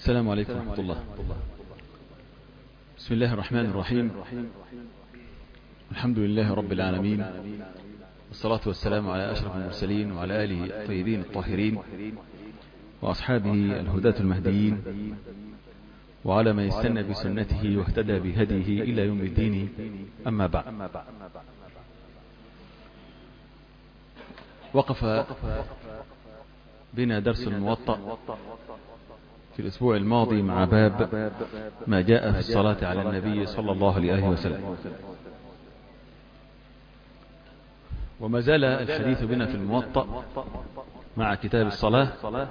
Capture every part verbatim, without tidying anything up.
السلام عليكم ورحمة الله. بسم الله الرحمن الرحيم. الحمد لله رب العالمين، والصلاة والسلام على أشرف المرسلين وعلى آله الطيبين الطاهرين وأصحابه الهداة المهديين وعلى من استنى بسنته واهتدى بهديه إلى يوم الدين. أما بعد، وقف بنا درس الموطأ في الأسبوع الماضي مع باب ما جاء في الصلاة على النبي صلى الله عليه وسلم، وما زال الحديث بنا في الموطأ مع كتاب الصلاة،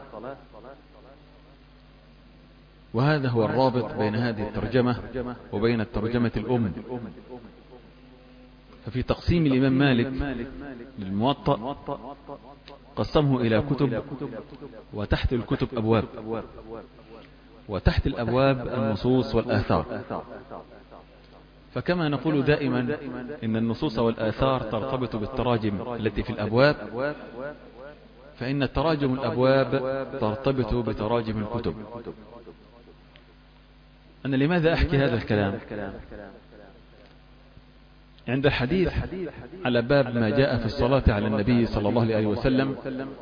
وهذا هو الرابط بين هذه الترجمة وبين الترجمة الأم. ففي تقسيم الإمام مالك للموطأ قسمه إلى كتب، وتحت الكتب أبواب، وتحت الأبواب النصوص والآثار. فكما نقول دائما إن النصوص والآثار ترتبط بالتراجم التي في الأبواب، فإن التراجم الأبواب ترتبط بتراجم الكتب. أنا لماذا أحكي هذا الكلام؟ عند الحديث على باب ما جاء في الصلاة على النبي صلى الله عليه وسلم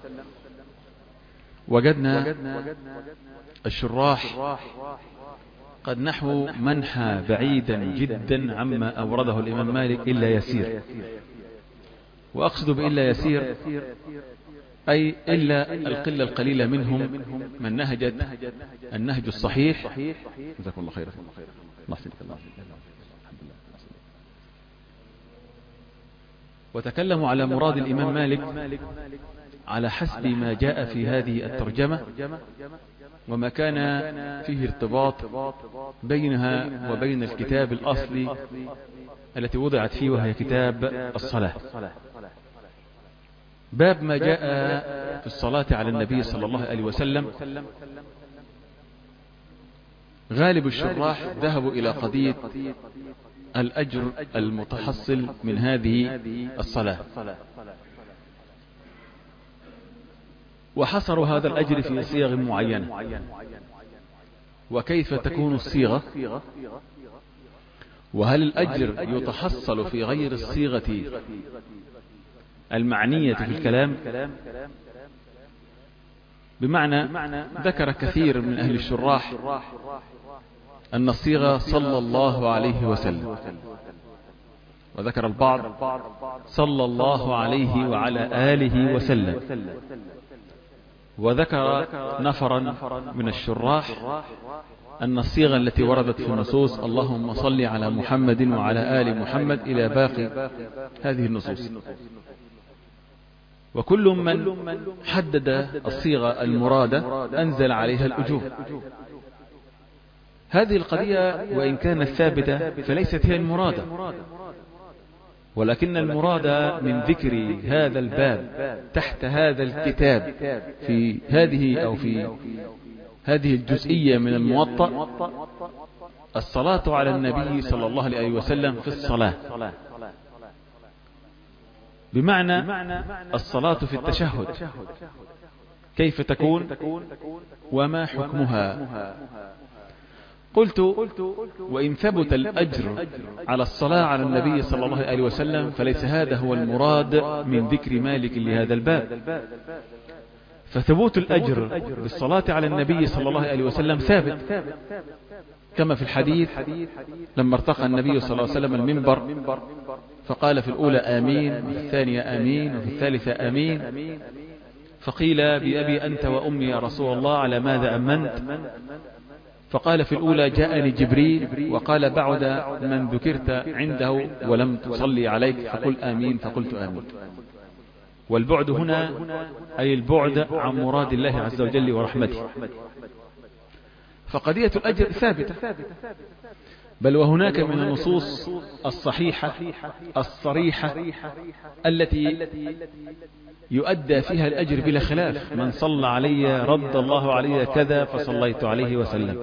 وجدنا الشراح قد نحو منحى بعيدا جدا عما أورده الإمام مالك إلا يسير. وأقصد بإلا يسير أي إلا القلة القليلة منهم من نهجت النهج الصحيح. جزاكم الله خيرا. وتكلموا على مراد الإمام مالك على حسب ما جاء في هذه الترجمة، وما كان فيه ارتباط بينها وبين الكتاب الأصلي التي وضعت فيه، وهي كتاب الصلاة. باب ما جاء في الصلاة على النبي صلى الله عليه وسلم، غالب الشراح ذهبوا إلى قضية الأجر المتحصل من هذه الصلاة، وحصروا هذا الأجر في صيغ معينة. وكيف تكون الصيغة؟ وهل الأجر يتحصل في غير الصيغة المعنية في الكلام؟ بمعنى ذكر كثير من أهل الشراح أن الصيغة صلى الله عليه وسلم، وذكر البعض صلى الله عليه وعلى آله وسلم، وذكر نفرا من الشراح أن الصيغة التي وردت في النصوص اللهم صل على محمد وعلى آل محمد إلى باقي هذه النصوص. وكل من حدد الصيغة المرادة أنزل عليها الأجور. هذه القضية وإن كانت ثابتة فليست هي المرادة، ولكن المراد من ذكر هذا الباب تحت هذا الكتاب في هذه أو في هذه الجزئية من الموطأ الصلاة على النبي صلى الله عليه وسلم في الصلاة، بمعنى الصلاة في التشهد كيف تكون وما حكمها. قلت وإن ثبت الأجر على الصلاة على النبي صلى الله عليه وسلم فليس هذا هو المراد من ذكر مالك لهذا الباب. فثبوت الأجر بالصلاة على النبي صلى الله عليه وسلم ثابت، كما في الحديث لما ارتقى النبي صلى الله عليه وسلم المنبر فقال في الأولى آمين، وفي الثانية آمين، وفي الثالثة آمين، فقيل بأبي أنت وأمي يا رسول الله على ماذا أمنت؟ فقال في الأولى جاءني جبريل وقال بعد من ذكرت عنده ولم تصلي عليك فقل آمين، فقلت آمين. والبعد هنا أي البعد عن مراد الله عز وجل ورحمته. فقضية الأجر ثابتة، بل وهناك من النصوص الصحيحة الصريحة التي يؤدى فيها الأجر بلا خلاف. من صلى علي رد الله علي كذا فصليت عليه وسلم.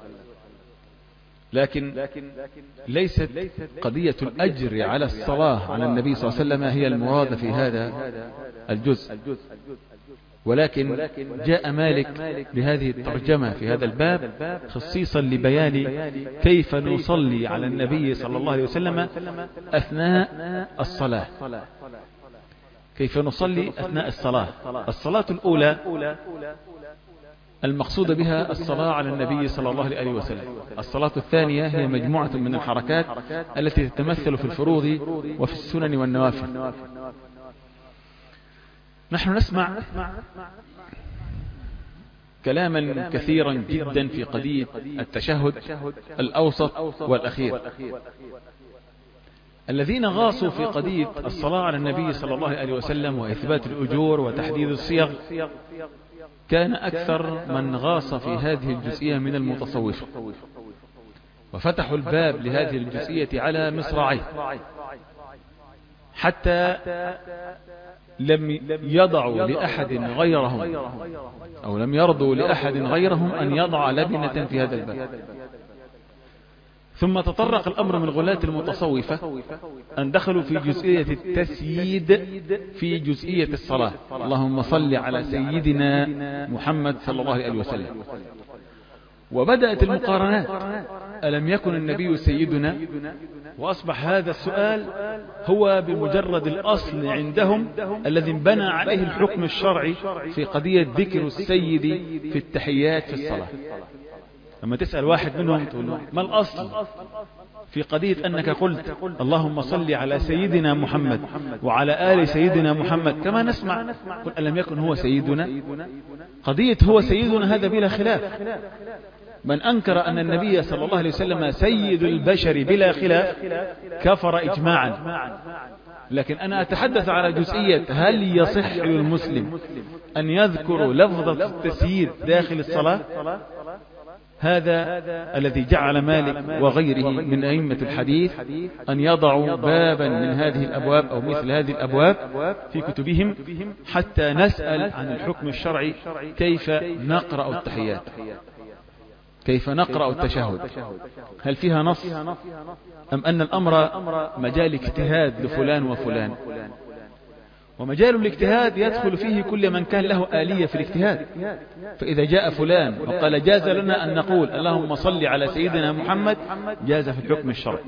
لكن ليست قضية الأجر على الصلاة على النبي صلى الله عليه وسلم هي المراد في هذا الجزء، ولكن جاء مالك بهذه الترجمة في هذا الباب خصيصا لبيان كيف نصلي على النبي صلى الله عليه وسلم أثناء الصلاة. كيف نصلي أثناء الصلاة. الصلاة الأولى المقصود بها الصلاة على النبي صلى الله عليه وسلم. الصلاة الثانية هي مجموعة من الحركات التي تتمثل في الفروض وفي السنن والنوافل. نحن نسمع كلاما كثيرا جدا في قضية التشهد الأوسط والأخير. الذين غاصوا في قضية الصلاة على النبي صلى الله عليه وسلم وإثبات الأجور وتحديد الصيغ كان أكثر من غاص في هذه الجزئية من المتصوفة، وفتحوا الباب لهذه الجزئية على مصراعيه حتى لم يضعوا لأحد غيرهم أو لم يرضوا لأحد غيرهم أن يضع لبنة في هذا الباب. ثم تطرق الأمر من غلاة المتصوفة أن دخلوا في جزئية التسييد في جزئية الصلاة. اللهم صل على سيدنا محمد صلى الله عليه وسلم. وبدأت المقارنات، ألم يكن النبي سيدنا؟ وأصبح هذا السؤال هو بمجرد الأصل عندهم الذي انبنى عليه الحكم الشرعي في قضية ذكر السيد في التحيات في الصلاة. لما تسأل واحد منهم تقول له ما الأصل في قضية أنك قلت اللهم صل على سيدنا محمد وعلى آل سيدنا محمد كما نسمع، قل ألم يكن هو سيدنا؟ قضية هو سيدنا هذا بلا خلاف. من أنكر أن النبي صلى الله عليه وسلم سيد البشر بلا خلاف كفر إجماعا. لكن أنا أتحدث على جزئية هل يصح للمسلم أن يذكر لفظة التسييد داخل الصلاة؟ هذا الذي جعل مالك وغيره من أئمة الحديث أن يضعوا بابا من هذه الأبواب أو مثل هذه الأبواب في كتبهم حتى نسأل عن الحكم الشرعي كيف نقرأ التحيات، كيف نقرأ التشهد، هل فيها نص أم أن الأمر مجال اجتهاد لفلان وفلان؟ ومجال الاجتهاد يدخل فيه كل من كان له آلية في الاجتهاد. فإذا جاء فلان وقال جاز لنا أن نقول اللهم صل على سيدنا محمد جاز في الحكم الشرعي،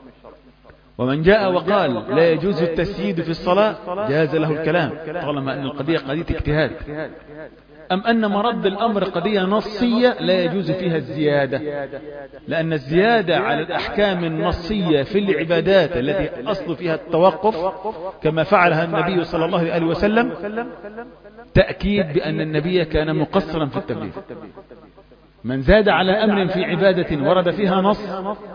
ومن جاء وقال لا يجوز التسييد في الصلاة جاز له الكلام طالما أن القضية قضية اجتهاد. أم أن مرد الأمر قضية نصية لا يجوز فيها الزيادة، لأن الزيادة على الأحكام النصية في العبادات التي أصل فيها التوقف كما فعلها النبي صلى الله عليه وسلم تأكيد بأن النبي كان مقصرا في التبليغ. من زاد على أمر في عبادة ورد فيها نص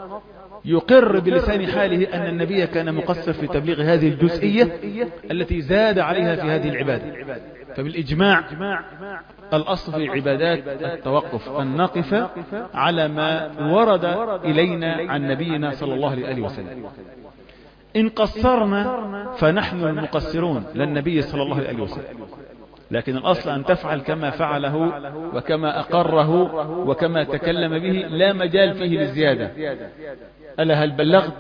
يقر بلسان حاله أن النبي كان مقصر في تبليغ هذه الجزئية التي زاد عليها في هذه العبادة. فبالإجماع الأصل في العبادات التوقف، أن نقف على ما ورد إلينا عن نبينا صلى الله عليه وسلم. إن قصرنا فنحن المقصرون للنبي صلى الله عليه وسلم، لكن الأصل أن تفعل كما فعله وكما أقره وكما تكلم به، لا مجال فيه للزيادة. ألا هل بلغت؟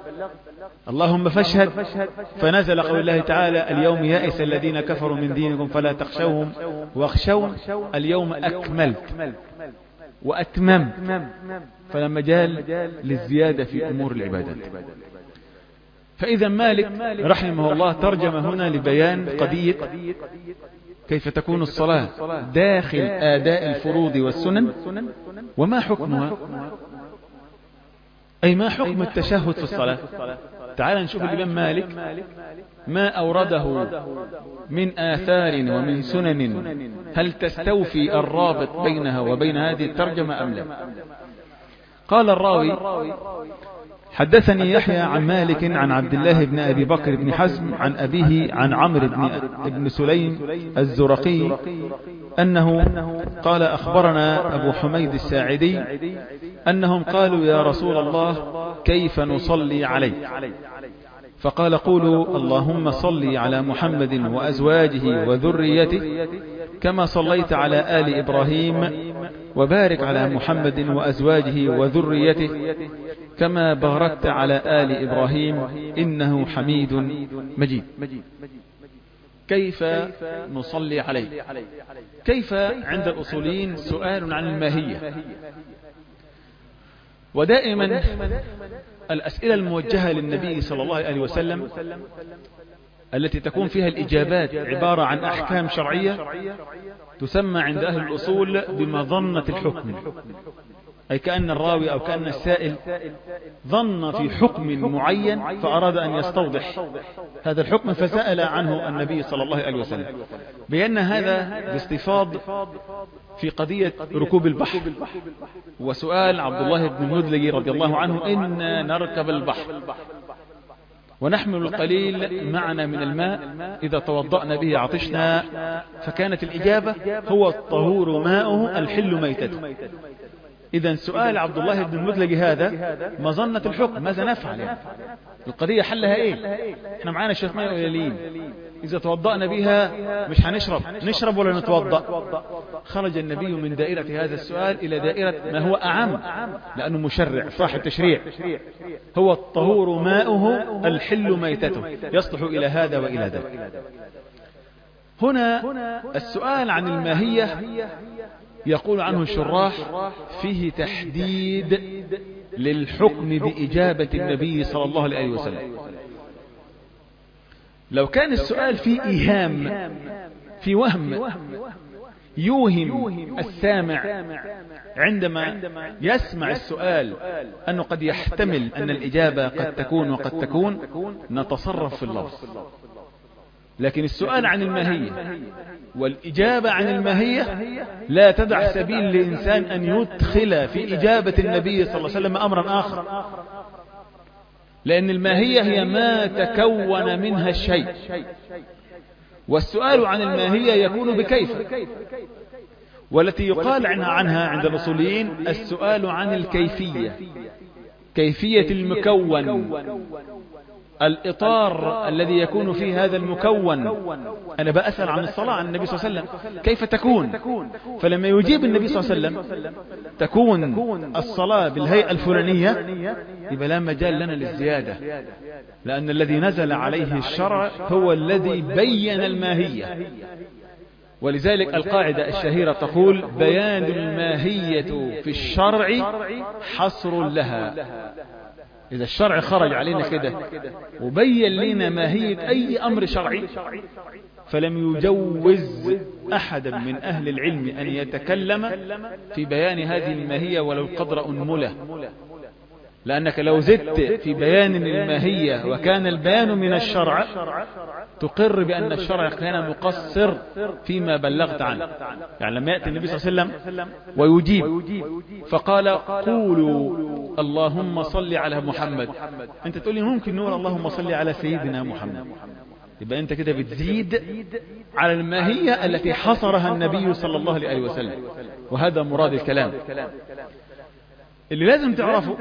اللهم فاشهد. فنزل قول الله تعالى اليوم يائس الذين كفروا من دينكم فلا تخشوهم واخشون اليوم أكملت وأتممت، فلا مجال للزيادة في أمور العبادات. فإذا مالك رحمه الله ترجم هنا لبيان قضية كيف تكون الصلاة داخل آداء الفروض والسنن وما حكمها، أي ما حكم التشهد في الصلاة. تعال نشوف الإمام مالك ما أورده من آثار ومن سنن، هل تستوفي الرابط بينها وبين هذه الترجمة أم لا؟ قال الراوي حدثني يحيى عن مالك عن عبد الله بن أبي بكر بن حزم عن أبيه عن عمرو بن, بن سليم الزرقي أنه قال أخبرنا أبو حميد الساعدي أنهم قالوا يا رسول الله كيف نصلي عليك؟ فقال قولوا اللهم صل على محمد وأزواجه وذريته كما صليت على آل إبراهيم وبارك على محمد وأزواجه وذريته كما باركت على آل إبراهيم إنه حميد مجيد. كيف نصلي عليه؟ كيف عند الأصوليين سؤال عن الماهية، ودائما الأسئلة الموجهة للنبي صلى الله عليه وسلم التي تكون فيها الإجابات عبارة عن أحكام شرعية تسمى عند أهل الأصول بمظنة الحكم، أي كأن الراوي أو كأن السائل ظن في حكم معين فأراد أن يستوضح هذا الحكم فسأل عنه النبي صلى الله عليه وسلم، بأن هذا باستفاض في قضية ركوب البحر، وسؤال عبد الله بن المدلج رضي الله عنه: إنا نركب البحر ونحمل القليل معنا من الماء، إذا توضأنا به عطشنا، فكانت الإجابة: هو الطهور ماؤه الحل ميتته. إذا سؤال عبد الله بن المدلج هذا مظنة الحكم، ماذا نفعل يعني؟ القضية حلها إيه؟ إحنا معانا شيخ ماء قليلين، إذا توضأنا بها مش هنشرب، نشرب ولا نتوضأ؟ خرج النبي من دائرة هذا السؤال إلى دائرة ما هو أعم، لأنه مشرع صاحب تشريع. هو الطهور ماؤه الحل ميتته، يصلح إلى هذا وإلى ذاك. هنا السؤال عن الماهية يقول عنه الشراح: فيه تحديد للحكم بإجابة النبي صلى الله عليه وسلم. لو كان السؤال فيه إيهام، في وهم يوهم السامع عندما يسمع السؤال أنه قد يحتمل أن الإجابة قد تكون وقد تكون، نتصرف في اللفظ. لكن السؤال عن الماهية والإجابة عن الماهية لا تدع سبيل لإنسان أن يدخل في إجابة النبي صلى الله عليه وسلم أمرا آخر، لأن الماهية هي ما تكون منها الشيء، والسؤال عن الماهية يكون بكيف، والتي يقال عنها عنها عند الأصوليين السؤال عن الكيفية، كيفية المكون، الإطار الذي يكون فيه هذا المكون. أنا بأسأل عن الصلاة عن النبي صلى الله عليه وسلم كيف تكون، فلما يجيب النبي صلى الله عليه وسلم تكون الصلاة بالهيئة الفلانية، يبقى لا مجال لنا للزيادة، لأن الذي نزل عليه الشرع هو الذي بين الماهية. ولذلك القاعدة الشهيرة تقول: بيان الماهية في الشرع حصر لها. إذا الشرع خرج علينا كده وبين لنا ماهية أي أمر شرعي، فلم يجوز أحدا من أهل العلم أن يتكلم في بيان هذه الماهية ولو قدر أنملة، لأنك لو زدت في بيان الماهية وكان البيان من الشرع تقر بأن الشرع كان مقصر فيما بلغت عنه. يعني لما يأتي النبي صلى الله عليه وسلم ويجيب فقال: قولوا اللهم صل على محمد، أنت تقول لي ممكن نقول اللهم صل على سيدنا محمد، يبقى أنت كده بتزيد على الماهية التي حصرها النبي صلى الله عليه وسلم، وهذا مراد الكلام. اللي لازم تعرفه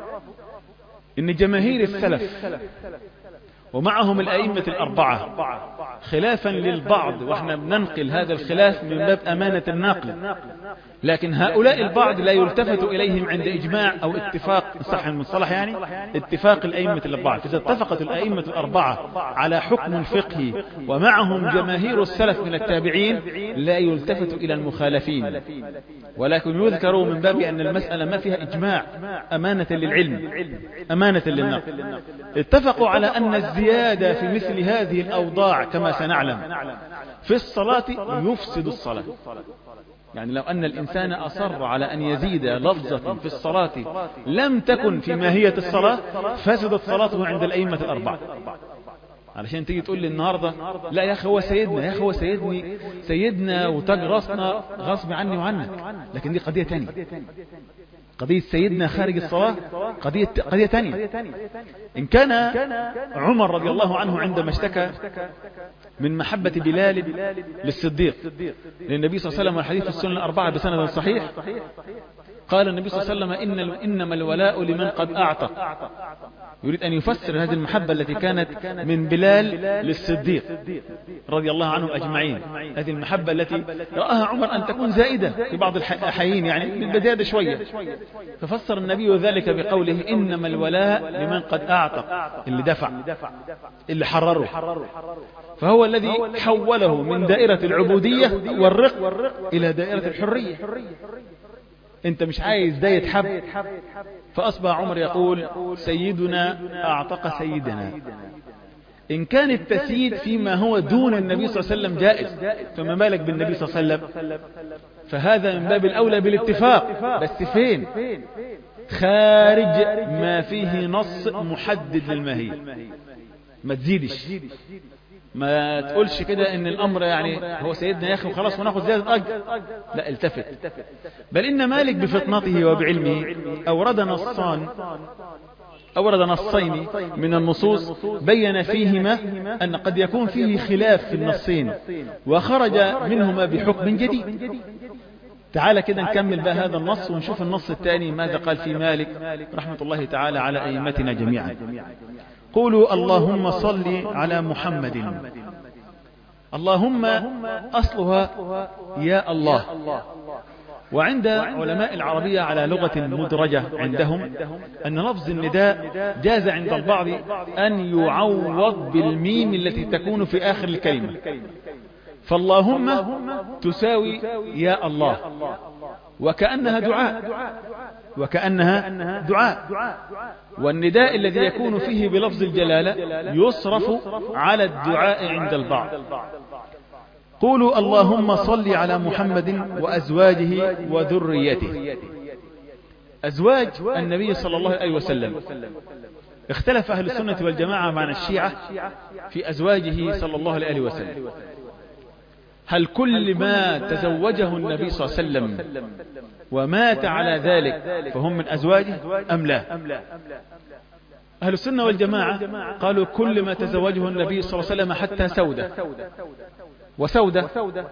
إن جماهير السلف ومعهم الأئمة الأربعة خلافا للبعض، واحنا بننقل هذا الخلاف من باب أمانة الناقل، لكن هؤلاء البعض لا يلتفت إليهم عند إجماع أو اتفاق، صح المصطلح يعني اتفاق الأئمة الأربعة. إذا اتفقت الأئمة الأربعة على حكم فقهي ومعهم جماهير السلف من التابعين لا يلتفت إلى المخالفين، ولكن يذكر من باب أن المسألة ما فيها إجماع، أمانة للعلم أمانة للنقل. اتفقوا على أن الزيادة في مثل هذه الأوضاع كما سنعلم في الصلاة يفسد الصلاة. يعني لو أن الإنسان أصر على أن يزيد لفظة في الصلاة لم تكن في ماهية الصلاة فسدت صلاته عند الأئمة الأربعة. علشان تيجي تقول لي النهاردة لا يا أخي هو سيدنا، يا أخي هو سيدني سيدنا وتاج راسنا غصب عني وعنك، لكن دي قضية تانية. قضية سيدنا خارج الصلاة قضية قضية تانية. إن كان عمر رضي الله عنه عندما اشتكى من محبة بلال للصديق للنبي صلى الله عليه وسلم، والحديث في السنن الأربعة بسند صحيح، قال النبي صلى الله عليه وسلم إن إنما الولاء لمن قد أعتق. يريد أن يفسر هذه المحبة التي كانت من بلال للصديق رضي الله عنهم أجمعين، هذه المحبة التي رآها عمر أن تكون زائدة في بعض الأحيان، يعني بالبزيادة شوية، ففسر النبي ذلك بقوله إنما الولاء لمن قد أعتق، اللي دفع، اللي حرره، فهو الذي حوله من دائرة العبودية والرق إلى دائرة الحرية. انت مش عايز ده يتحب، فأصبح عمر يقول سيدنا أعتق سيدنا. إن كان التسييد فيما هو دون النبي صلى الله عليه وسلم جائز، فما بالك بالنبي صلى الله عليه وسلم؟ فهذا من باب الأولى بالاتفاق، بس فين؟ خارج ما فيه نص محدد للماهية. ما تزيدش، ما تقولش كده ان الامر يعني هو سيدنا يا اخي وخلاص وناخذ زيادة اجر، لا، التفت. بل ان مالك بفطنته وبعلمه اورد نصان اورد نصين من النصوص بين فيهما ان قد يكون فيه خلاف في النصين وخرج منهما بحكم جديد. تعالى كده نكمل بقى هذا النص ونشوف النص الثاني ماذا قال في مالك رحمة الله تعالى على أئمتنا جميعا. قولوا اللهم صل على محمد. اللهم أصلها يا الله، وعند علماء العربية على لغة مدرجة عندهم أن لفظ النداء جاز عند البعض أن يعوض بالميم التي تكون في آخر الكلمة، فاللهم تساوي يا الله، وكأنها دعاء وكأنها دعاء والنداء الذي يكون فيه بلفظ الجلالة يصرف على الدعاء عند البعض. قولوا اللهم صل على محمد وأزواجه وذريته. أزواج النبي صلى الله عليه وسلم اختلف أهل السنة والجماعة مع الشيعة في أزواجه صلى الله عليه وسلم. هل كل ما تزوجه النبي صلى الله عليه وسلم ومات على ذلك فهم من أزواجه أم لا؟ أهل السنة والجماعة قالوا كل ما تزوجه النبي صلى الله عليه وسلم حتى سودة. وسودة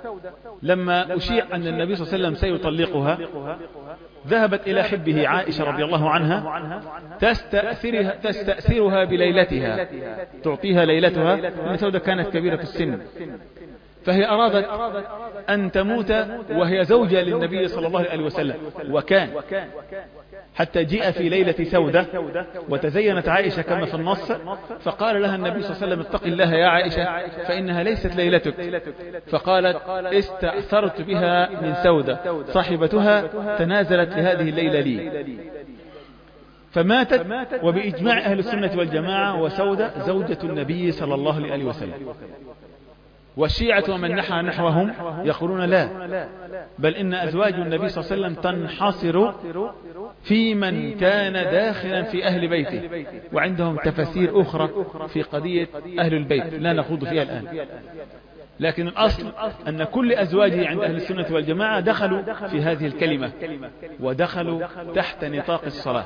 لما أشيع أن النبي صلى الله عليه وسلم سيطلقها ذهبت إلى حبه عائشة رضي الله عنها تستأثرها, تستأثرها بليلتها، تعطيها ليلتها، لأن سودة كانت كبيرة السن، فهي أرادت أن تموت وهي زوجة للنبي صلى الله عليه وسلم. وكان حتى جاء في ليلة سودة وتزينت عائشة كما في النص، فقال لها النبي صلى الله عليه وسلم اتق الله يا عائشة فإنها ليست ليلتك، فقالت استأثرت بها من سودة صاحبتها تنازلت لهذه الليلة لي، فماتت. وبإجماع أهل السنة والجماعة وسودة زوجة النبي صلى الله عليه وسلم. والشيعة ومن نحى نحوهم يقولون لا، بل إن أزواج النبي صلى الله عليه وسلم تنحصر في من كان داخلا في أهل بيته، وعندهم تفاسير أخرى في قضية أهل البيت لا نخوض فيها الآن، لكن الأصل أن كل أزواجه عند أهل السنة والجماعة دخلوا في هذه الكلمة ودخلوا تحت نطاق الصلاة.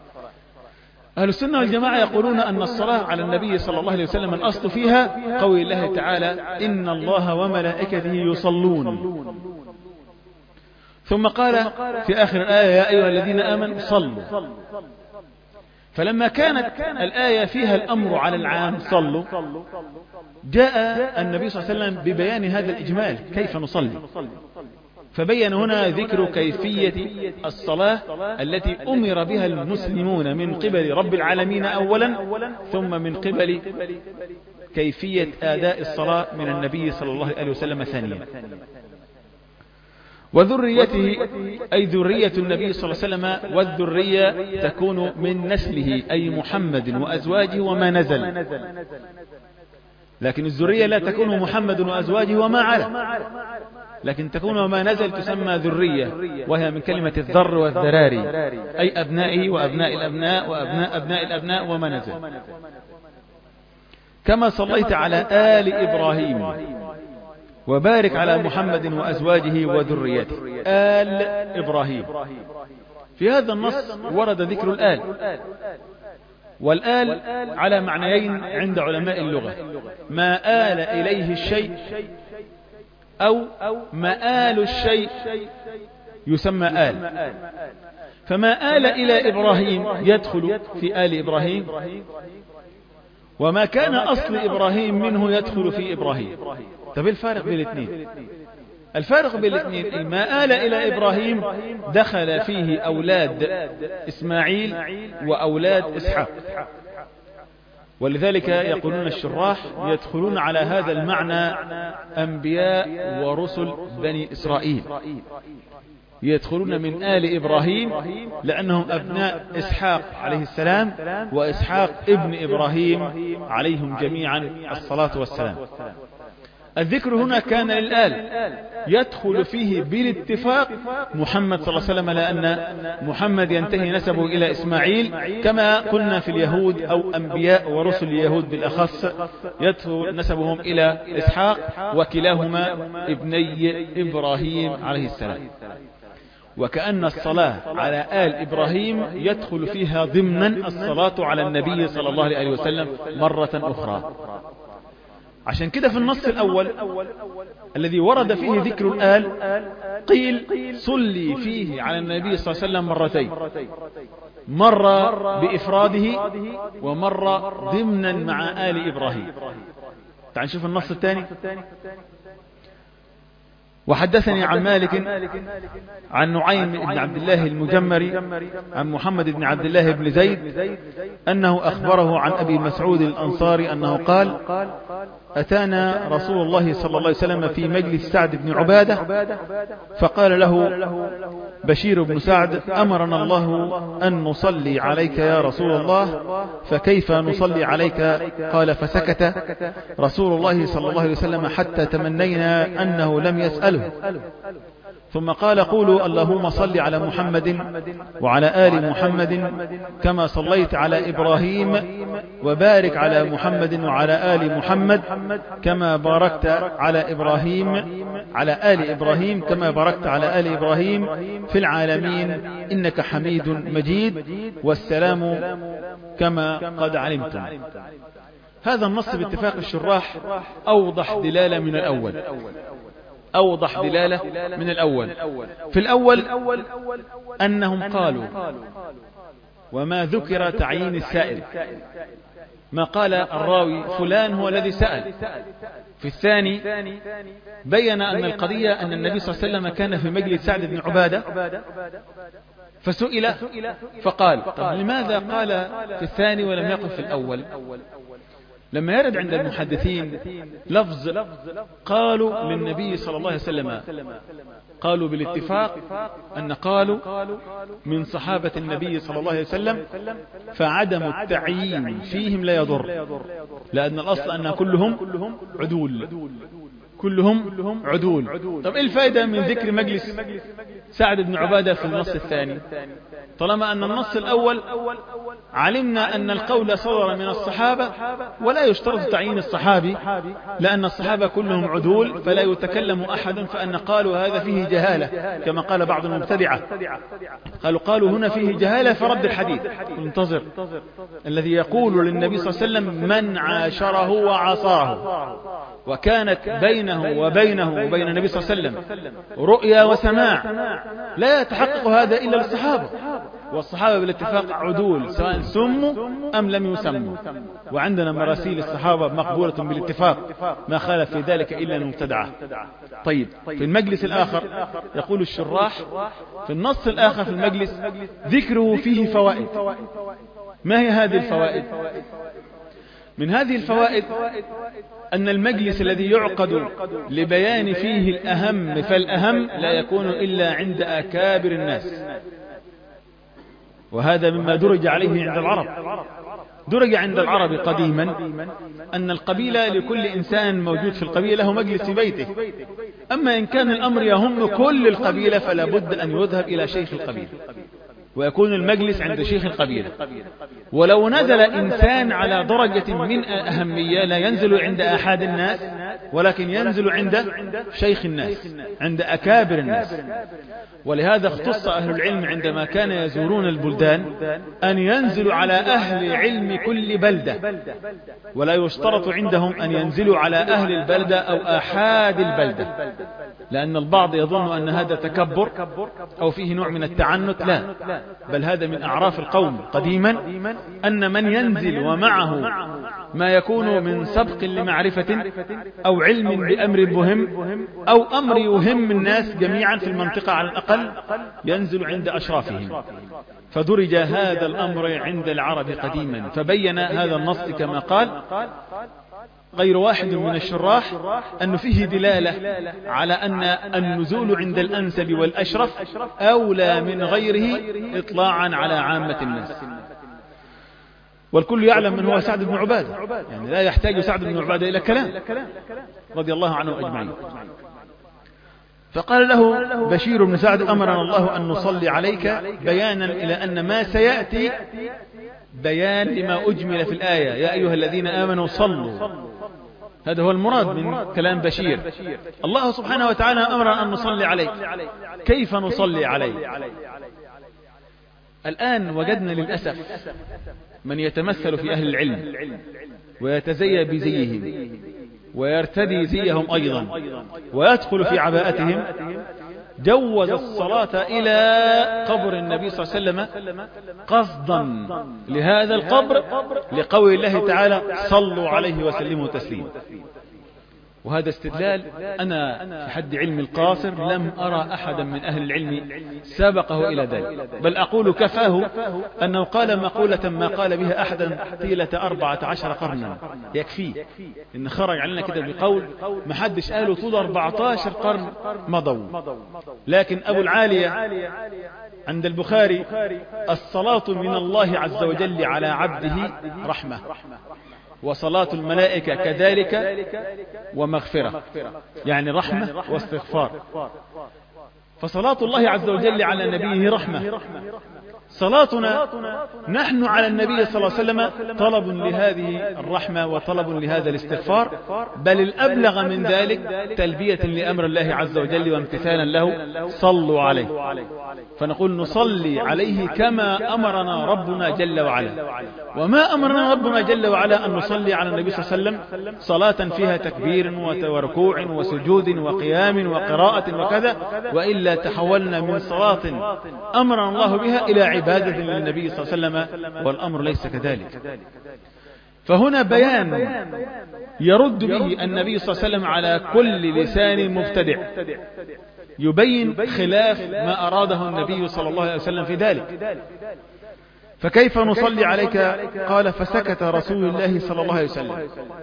أهل السنة والجماعة يقولون أن الصلاة على النبي صلى الله عليه وسلم الأصل فيها قول الله تعالى إن الله وملائكته يصلون، ثم قال في آخر الآية يا أيها الذين آمنوا صلوا. فلما كانت الآية فيها الأمر على العام صلوا، جاء النبي صلى الله عليه وسلم ببيان هذا الإجمال كيف نصلي، فبين هنا ذكر كيفية الصلاة التي أمر بها المسلمون من قبل رب العالمين أولا، ثم من قبل كيفية أداء الصلاة من النبي صلى الله عليه وسلم ثانيا. وذريته أي ذرية النبي صلى الله عليه وسلم، والذرية تكون من نسله أي محمد وأزواجه وما نزل، لكن الذرية لا تكون محمد وأزواجه وما على، لكن تكون وما نزل تسمى ذرية، وهي من كلمة الذر والذراري أي أبنائه وأبناء الأبناء وأبناء أبناء الأبناء وما نزل. كما صليت على آل إبراهيم وبارك على محمد وأزواجه وذريته. آل إبراهيم في هذا النص ورد ذكر الآل، والآل على معنيين عند علماء اللغة: ما آل إليه الشيء أو مآل الشيء يسمى آل. فما آل إلى إبراهيم يدخل في آل إبراهيم، وما كان أصل إبراهيم منه يدخل في إبراهيم. طب الفارق بين الاثنين؟ الفارق بين الاثنين ما آل إلى إبراهيم دخل فيه أولاد إسماعيل وأولاد إسحاق، ولذلك يقولون الشراح يدخلون على هذا المعنى أنبياء ورسل بني إسرائيل، يدخلون من آل إبراهيم لأنهم أبناء إسحاق عليه السلام، وإسحاق ابن إبراهيم عليهم جميعا الصلاة والسلام. الذكر هنا كان للآل، يدخل فيه بالاتفاق محمد صلى الله عليه وسلم، لأن محمد ينتهي نسبه إلى إسماعيل كما قلنا في اليهود، أو أنبياء ورسل اليهود بالأخص يدخل نسبهم إلى إسحاق، وكلاهما ابني إبراهيم عليه السلام. وكأن الصلاة على آل إبراهيم يدخل فيها ضمنا الصلاة على النبي صلى الله عليه وسلم مرة أخرى. عشان كده في النص الأول الذي ورد فيه ذكر الآل قيل صلي فيه على النبي صلى الله عليه وسلم مرتين، مرة بإفراده ومرة ضمنا مع آل إبراهيم. تعال نشوف النص الثاني. وحدثني عن مالك عن نعيم بن عبد الله المجمري عن محمد بن عبد الله بن زيد أنه أخبره عن أبي مسعود الأنصاري أنه قال: أتانا رسول الله صلى الله عليه وسلم في مجلس سعد بن عبادة، فقال له بشير بن سعد: أمرنا الله أن نصلي عليك يا رسول الله، فكيف نصلي عليك؟ قال: فسكت رسول الله صلى الله عليه وسلم حتى تمنينا أنه لم يسأله، ثم قال: قولوا اللهم صل على محمد وعلى آل محمد كما صليت على إبراهيم، وبارك على محمد وعلى آل محمد كما باركت على إبراهيم على آل إبراهيم كما باركت على آل إبراهيم في العالمين إنك حميد مجيد، والسلام كما قد علمتم. هذا النص باتفاق الشراح أوضح دلالة من الأول، أوضح دلالة من الأول. في الأول أنهم قالوا وما ذكر تعيين السائل، ما قال الراوي فلان هو الذي سأل. في الثاني بين أن القضية أن النبي صلى الله عليه وسلم كان في مجلس سعد بن عبادة فسئل فقال. طب لماذا قال في الثاني ولم يقل في الأول؟ لما يرد عند المحدثين لفظ قالوا للنبي صلى الله عليه وسلم، قالوا بالاتفاق أن قالوا من صحابة النبي صلى الله عليه وسلم، فعدم التعيين فيهم لا يضر، لأن الأصل أن كلهم عدول، كلهم عدول. طب إيه الفائدة من ذكر مجلس سعد بن عبادة في النص الثاني، طالما أن النص الأول علمنا أن القول صدر من الصحابة ولا يشترط تعيين الصحابي، لأن الصحابة كلهم عدول فلا يتكلم أحد، فأن قالوا هذا فيه جهالة كما قال بعض المبتدعة، قالوا قالوا هنا فيه جهالة فرد الحديث. انتظر، الذي يقول للنبي صلى الله عليه وسلم من عاشره وعصاه وكانت بينه وبينه وبين النبي صلى الله عليه وسلم رؤيا وسماع، لا يتحقق هذا إلا للصحابة، والصحابة بالاتفاق عدول سواء سموا أم لم يسموا، وعندنا مراسيل الصحابة مقبولة بالاتفاق، ما خالف في ذلك إلا المبتدعة. طيب في المجلس الآخر يقول الشراح في النص الآخر في المجلس ذكره فيه فوائد. ما هي هذه الفوائد؟ من هذه الفوائد أن المجلس الذي يعقد لبيان فيه الأهم فالأهم لا يكون إلا عند أكابر الناس، وهذا مما درج عليه عند العرب. درج عند العرب قديما أن القبيلة لكل إنسان موجود في القبيلة له مجلس في بيته، أما إن كان الأمر يهم كل القبيلة فلا بد أن يذهب إلى شيخ القبيلة، ويكون المجلس عند شيخ القبيلة. ولو نزل إنسان على درجة من أهمية لا ينزل عند أحد الناس، ولكن ينزل عند شيخ الناس، عند أكابر الناس. ولهذا اختص أهل العلم عندما كان يزورون البلدان أن ينزلوا على أهل علم كل بلدة، ولا يشترط عندهم أن ينزلوا على أهل البلدة أو آحاد البلدة، لأن البعض يظن أن هذا تكبر أو فيه نوع من التعنت. لا، بل هذا من أعراف القوم قديما، أن من ينزل ومعه ما يكون من سبق لمعرفة أو علم بأمر مهم أو أمر يهم الناس جميعا في المنطقة على الأقل، ينزل عند أشرافهم. فدرج هذا الأمر عند العرب قديما، فبين هذا النص كما قال غير واحد من الشراح أنه فيه دلالة على أن النزول عند الأنسب والأشرف أولى من غيره إطلاعا على عامة الناس. والكل يعلم من هو سعد بن عبادة، يعني لا يحتاج سعد بن عبادة إلى كلام رضي الله عنه أجمعين. فقال له بشير بن سعد أمرنا الله أن نصلي عليك، بيانا إلى أن ما سيأتي بيان لما أجمل في الآية يا أيها الذين آمنوا صلوا. هذا هو المراد من كلام بشير. الله سبحانه وتعالى أمرنا أن نصلي عليك. كيف نصلي عليك؟ الآن وجدنا للأسف من يتمثل في أهل العلم ويتزيى بزيهم ويرتدي زيهم أيضا ويدخل في عباءتهم، جوز الصلاة إلى قبر النبي صلى الله عليه وسلم قصدا لهذا القبر، لقول الله تعالى صلوا عليه وسلموا تسليما. وهذا استدلال أنا في حد علم القاصر لم أرى أحدا من أهل العلم سبقه إلى ذلك، بل أقول كفاه أنه قال مقولة ما قال بها أحدا طيلة أربعة عشر قرنا، يكفيه إن خرج علينا كده بقول ما حدش قاله طول أربعة عشر قرن مضوا. لكن أبو العالية عند البخاري الصلاة من الله عز وجل على عبده رحمة، وصلاة الملائكة كذلك ومغفرة، يعني رحمة واستغفار. فصلاة الله عز وجل على نبيه رحمة، صلاتنا نحن على النبي صلى الله عليه وسلم طلب لهذه الرحمة وطلب لهذا الاستغفار، بل الأبلغ من ذلك تلبية لأمر الله عز وجل وامتثالا له صلوا عليه. فنقول نصلي عليه كما أمرنا ربنا جل وعلا. وما أمرنا ربنا جل وعلا أن نصلي على النبي صلى الله عليه وسلم صلاة فيها تكبير وركوع وسجود وقيام وقراءة وكذا، وإلا تحولنا من صلاة أمرنا الله بها إلى عبادة للنبي صلى الله عليه وسلم، والأمر ليس كذلك. فهنا بيان يرد به النبي صلى الله عليه وسلم على كل لسان مبتدع يبين خلاف ما أراده النبي صلى الله عليه وسلم في ذلك. فكيف نصلي عليك؟ قال فسكت رسول الله صلى الله عليه وسلم.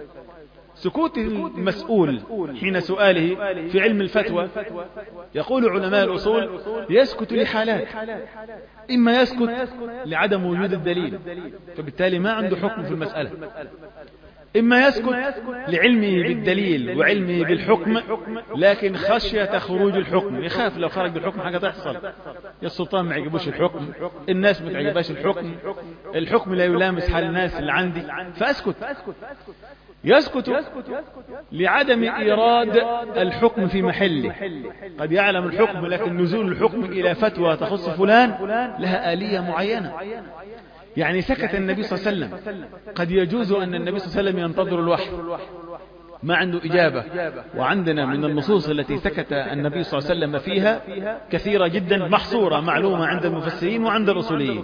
سكوت المسؤول حين سؤاله في علم الفتوى يقول علماء الأصول يسكت لحالات، إما يسكت لعدم وجود الدليل فبالتالي ما عنده حكم في المسألة، إما يسكت لعلمه بالدليل وعلمه بالحكم لكن خشية خروج الحكم، يخاف لو خرج بالحكم حاجة تحصل، يا السلطان ما يعجبوش الحكم، الناس ما تعجبهاش الحكم، الحكم لا يلامس حال الناس اللي عندي، فأسكت. يسكت لعدم إيراد الحكم في محله، قد يعلم الحكم لكن نزول الحكم إلى فتوى تخص فلان لها آلية معينة. يعني سكت النبي صلى الله عليه وسلم، قد يجوز أن النبي صلى الله عليه وسلم ينتظر الوحي ما عنده إجابة، وعندنا من النصوص التي سكت النبي صلى الله عليه وسلم فيها كثيرة جدا محصورة معلومة عند المفسرين وعند الأصوليين.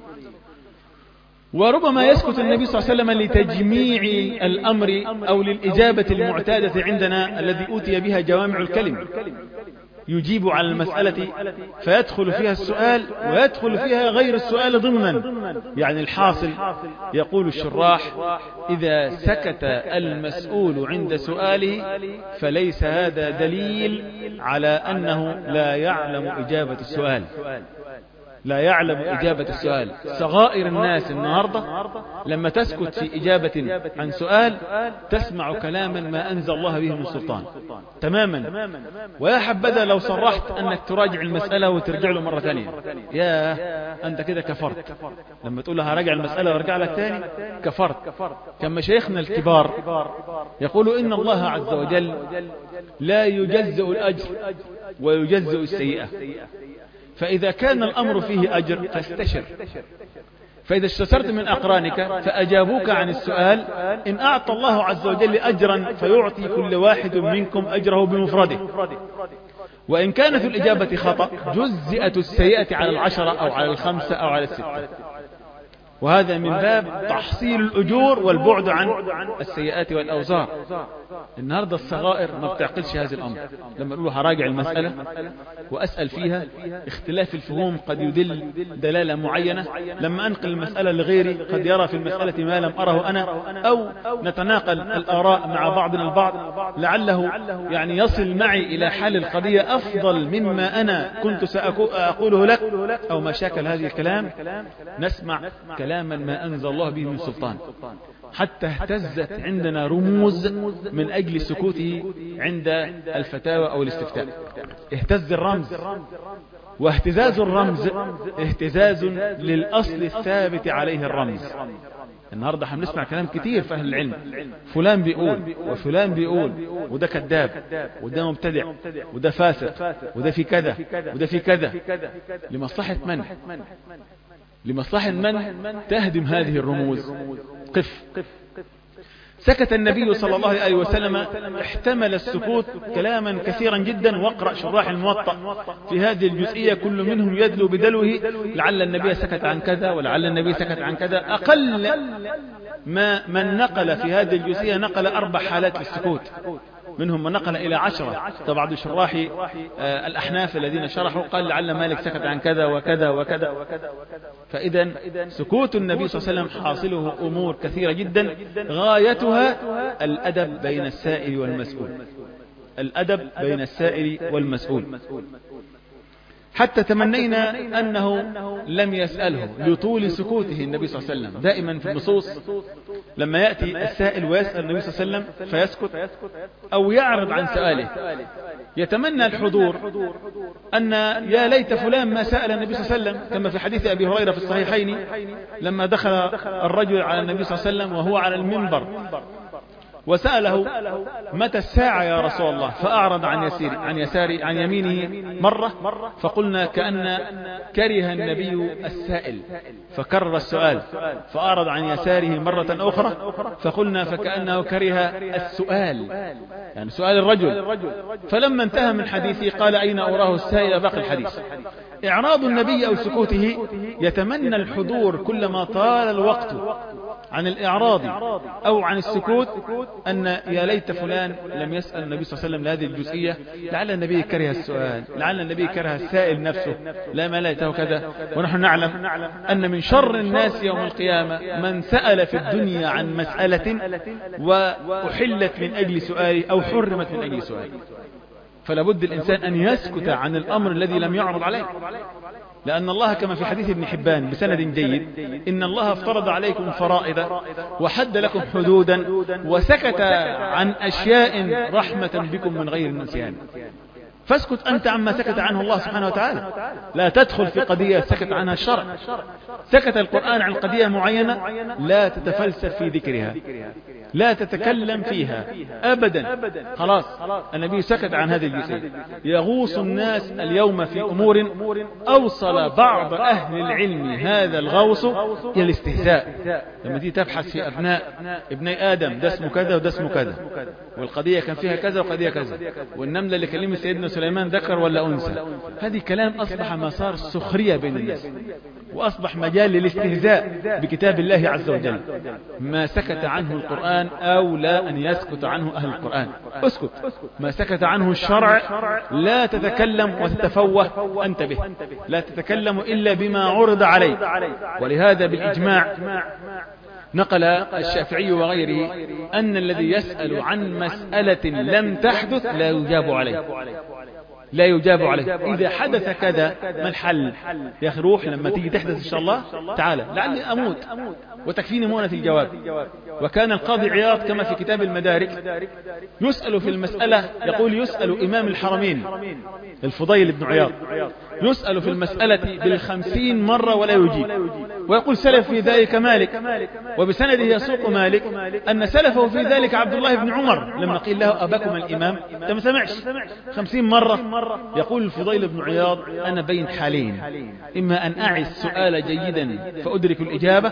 وربما يسكت النبي صلى الله عليه وسلم لتجميع الأمر أو للإجابة المعتادة عندنا الذي أوتي بها جوامع الكلم، يجيب على المسألة فيدخل فيها السؤال ويدخل فيها غير السؤال ضمنا. يعني الحاصل يقول الشراح إذا سكت المسؤول عند سؤاله فليس هذا دليل على أنه لا يعلم إجابة السؤال، لا يعلم إجابة السؤال. صغائر الناس النهاردة لما تسكت في إجابة عن سؤال تسمع كلاما ما أنزل الله به من سلطان تماما. ويا حبذا لو صرحت أنك تراجع المسألة وترجع له مرة ثانية، يا أنت كده كفرت. لما تقول لها راجع المسألة وارجع لك ثاني كفرت. كما شيخنا الكبار يقولوا إن الله عز وجل لا يجزئ الأجر ويجزئ السيئة، فإذا كان الأمر فيه أجر فاستشر، فإذا استشرت من أقرانك فأجابوك عن السؤال إن أعطى الله عز وجل أجرا فيعطي كل واحد منكم أجره بمفرده، وإن كانت الإجابة خطأ جزئت السيئة على العشرة أو على الخمسة أو على الستة، وهذا من باب تحصيل الأجور والبعد عن السيئات والأوزار. النهاردة الصغائر ما بتعقلش هذا الأمر. لما نقول هراجع المسألة وأسأل فيها اختلاف الفهوم قد يدل دلالة معينة، لما أنقل المسألة لغيري قد يرى في المسألة ما لم أره أنا، أو نتناقل الآراء مع بعضنا البعض لعله يعني يصل معي إلى حل القضية أفضل مما أنا كنت سأقوله لك، أو ما شاكل هذه الكلام نسمع كلاما ما أنزل الله به من سلطان، حتى اهتزت عندنا رموز من أجل سكوته عند الفتاوى أو الاستفتاء. اهتز الرمز، واهتزاز الرمز اهتزاز للأصل الثابت عليه الرمز. النهاردة احنا بنسمع كلام كتير في أهل العلم، فلان بيقول وفلان بيقول، وده كذاب وده مبتدع وده فاسق وده في كذا وده في كذا. لمصلحة من؟ لمصلحة من تهدم هذه الرموز؟ قف. سكت النبي صلى الله عليه وسلم، احتمل السكوت كلاما كثيرا جدا، واقرأ شراح الموطأ في هذه الجزئية كل منهم يدلو بدلوه، لعل النبي سكت عن كذا ولعل النبي سكت عن كذا. أقل ما من نقل في هذه الجزئية نقل أربع حالات للسكوت، منهم من نقل إلى عشرة. طبعا شراح آه الأحناف الذين شرحوا قال لعل مالك سكت عن كذا وكذا وكذا. فإذا سكوت النبي صلى الله عليه وسلم حاصله أمور كثيرة جدا، غايتها الأدب بين السائل والمسؤول، الأدب بين السائل والمسؤول. حتى تمنينا أنه لم يسأله لطول سكوته النبي صلى الله عليه وسلم. دائما في النصوص لما يأتي السائل ويسأل النبي صلى الله عليه وسلم فيسكت أو يعرض عن سؤاله، يتمنى الحضور أن يا ليت فلان ما سأل النبي صلى الله عليه وسلم، كما في حديث أبي هريرة في الصحيحين لما دخل الرجل على النبي صلى الله عليه وسلم وهو على المنبر وسأله متى الساعة يا رسول الله، فأعرض عن يسير عن يساري عن يمينه مرة، فقلنا كأن كره النبي السائل فكرر السؤال، فأعرض عن يساره مرة أخرى فقلنا فكأنه كره السؤال، يعني سؤال الرجل. فلما انتهى من حديثه قال أين أراه السائل باقي الحديث. إعراض النبي أو سكوته يتمنى الحضور كلما طال الوقت عن الإعراض أو عن السكوت، أن يا ليت فلان لم يسأل النبي صلى الله عليه وسلم لهذه الجزئية، لعل النبي كره السؤال، لعل النبي كره السائل نفسه، لا ما ليته كذا. ونحن نعلم أن من شر الناس يوم القيامة من سأل في الدنيا عن مسألة وأحلت من أجل سؤاله أو حرمت من أجل سؤاله. فلا بد الإنسان أن يسكت عن الأمر الذي لم يعرض عليه، لأن الله كما في حديث ابن حبان بسند جيد إن الله افترض عليكم فرائض وحد لكم حدودا وسكت عن أشياء رحمة بكم من غير نسيان. فاسكت أنت عما سكت عنه الله سبحانه وتعالى، لا تدخل في قضية سكت عنها الشرع. سكت القرآن عن قضية معينة لا تتفلسف في ذكرها، لا تتكلم فيها أبدا. خلاص النبي سكت عن هذه الجزئية. يغوص الناس اليوم في أمور أوصل بعض أهل العلم هذا الغوص إلى الاستهزاء. لما تيجي تبحث في أبناء ابني آدم ده اسمه كذا وده اسمه كذا، والقضية كان فيها كذا وقضية كذا، والنملة اللي كلمة سيدنا سليمان ذكر ولا أنثى. هذه كلام أصبح مسار سخرية بين الناس، وأصبح مجال للاستهزاء بكتاب الله عز وجل. ما سكت عنه القرآن أولى أن يسكت عنه أهل القرآن. اسكت. ما سكت عنه الشرع لا تتكلم وتتفوه أنت به، لا تتكلم إلا بما عرض عليك. ولهذا بالإجماع نقل الشافعي وغيره أن الذي يسأل عن مسألة لم تحدث لا يجاب عليه، لا يجاب عليه. إذا حدث كذا ما الحل؟ يا أخي روح لما تيجي تحدث إن شاء الله تعالى لعلي أموت وتكفيني مونة الجواب. وكان القاضي عياض كما في كتاب المدارك يسأل في المسألة، يقول يسأل إمام الحرمين الفضيل بن عياض يسأل في المسألة بالخمسين مرة ولا يجيب، ويقول سلف في ذلك مالك، وبسنده يسوق مالك أن سلفه في ذلك عبد الله بن عمر لما قيل له أباكم الإمام أنت ما سمعش خمسين مرة. يقول الفضيل بن عياض أنا بين حالين، إما أن أعي السؤال جيدا فأدرك الإجابة،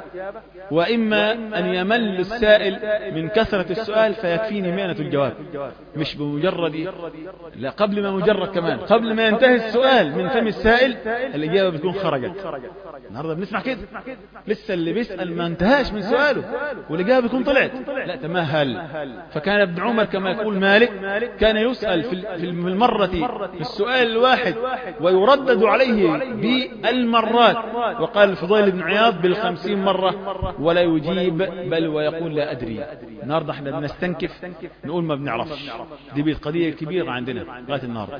وإما أن يمل السائل من كثرة السؤال فيكفيني مئنة الجواب. مش بمجرد لا، قبل ما مجرد كمان قبل ما ينتهي السؤال من فم السائل الإجابة بتكون خرجت. النهاردة بنسمع كده لسه اللي بيسأل ما انتهاش من سؤاله والإجابة بتكون طلعت. لا تمهل. فكان ابن عمر كما يقول مالك كان يسأل في المرة في السؤال الواحد ويردد عليه بالمرات، وقال الفضيل بن عياض بالخمسين مرة ولا يجيب بل ويقول لا أدري. النهاردة احنا بنستنكف نقول ما بنعرفش. دي بيت قضية كبيرة عندنا لغاية النهاردة،